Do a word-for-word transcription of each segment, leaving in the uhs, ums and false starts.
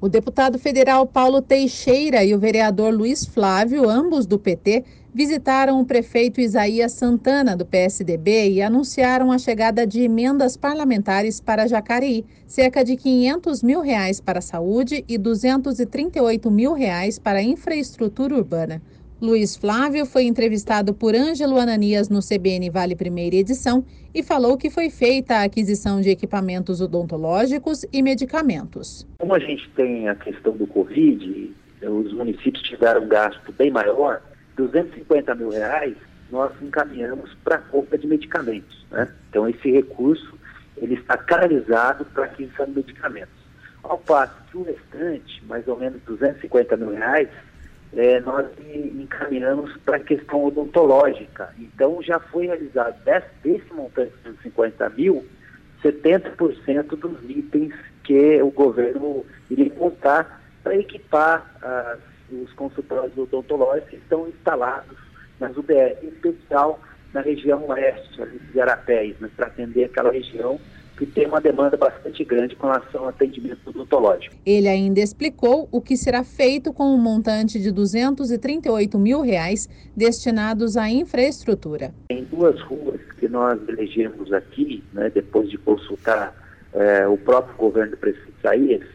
O deputado federal Paulo Teixeira e o vereador Luiz Flávio, ambos do P T, visitaram o prefeito Isaías Santana, do P S D B, e anunciaram a chegada de emendas parlamentares para Jacareí, cerca de quinhentos mil reais para a saúde e duzentos e trinta e oito mil reais para a infraestrutura urbana. Luiz Flávio foi entrevistado por Ângelo Ananias no C B N Vale Primeira Edição e falou que foi feita a aquisição de equipamentos odontológicos e medicamentos. Como a gente tem a questão do Covid, os municípios tiveram um gasto bem maior, duzentos e cinquenta mil reais nós encaminhamos para a compra de medicamentos, né? Então esse recurso ele está canalizado para a aquisição de medicamentos. Ao passo que o restante, mais ou menos duzentos e cinquenta mil reais, É, nós encaminhamos para a questão odontológica. Então, já foi realizado desse, desse montante de cinquenta mil, setenta por cento dos itens que o governo iria contar para equipar ah, os consultórios odontológicos que estão instalados nas U B S, em especial na região oeste, ali de Arapés, né, para atender aquela região que tem uma demanda bastante grande com relação ao atendimento odontológico. Ele ainda explicou o que será feito com o um montante de duzentos e trinta e oito mil reais destinados à infraestrutura. Tem duas ruas que nós elegemos aqui, né, depois de consultar é, o próprio governo do prefeito Isaías,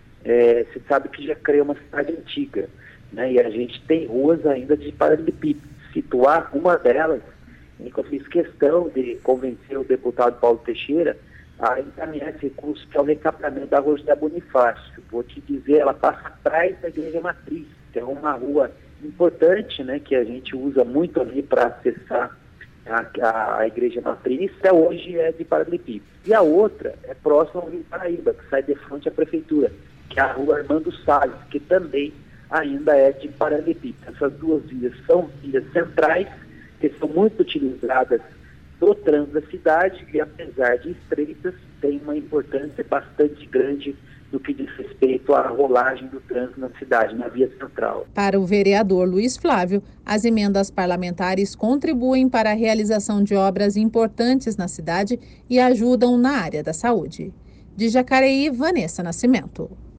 é, você sabe que Jacareí é uma cidade antiga, né, e a gente tem ruas ainda de paralelepípedo. Situar uma delas, eu fiz questão de convencer o deputado Paulo Teixeira a encaminhar esse recurso, que é o recaptamento da rua José Bonifácio. Vou te dizer, ela passa atrás da Igreja Matriz. É uma rua importante, né, que a gente usa muito ali para acessar a, a, a Igreja Matriz, até hoje é de paralelepípedo. E a outra é próxima ao Rio Paraíba, que sai de frente à prefeitura, que é a rua Armando Salles, que também ainda é de paralelepípedo. Essas duas vias são vias centrais, que são muito utilizadas do trânsito da cidade e, apesar de estreitas, tem uma importância bastante grande no que diz respeito à rolagem do trânsito na cidade, na via central. Para o vereador Luiz Flávio, as emendas parlamentares contribuem para a realização de obras importantes na cidade e ajudam na área da saúde. De Jacareí, Vanessa Nascimento.